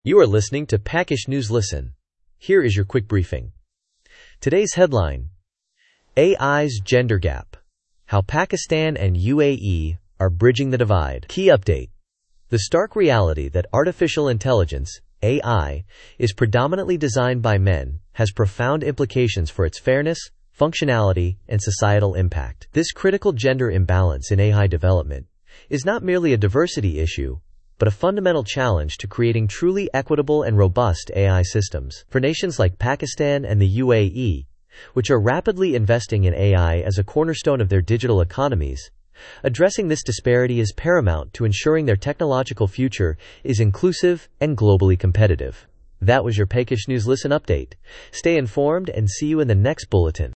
You are listening to Pakish News Listen. Here is your quick briefing. Today's headline: AI's gender gap. How Pakistan and UAE are bridging the divide. Key update: the stark reality that artificial intelligence, AI, is predominantly designed by men has profound implications for its fairness, functionality, and societal impact. This critical gender imbalance in AI development is not merely a diversity issue, but a fundamental challenge to creating truly equitable and robust AI systems. For nations like Pakistan and the UAE, which are rapidly investing in AI as a cornerstone of their digital economies, addressing this disparity is paramount to ensuring their technological future is inclusive and globally competitive. That was your Pakish News Listen update. Stay informed and see you in the next bulletin.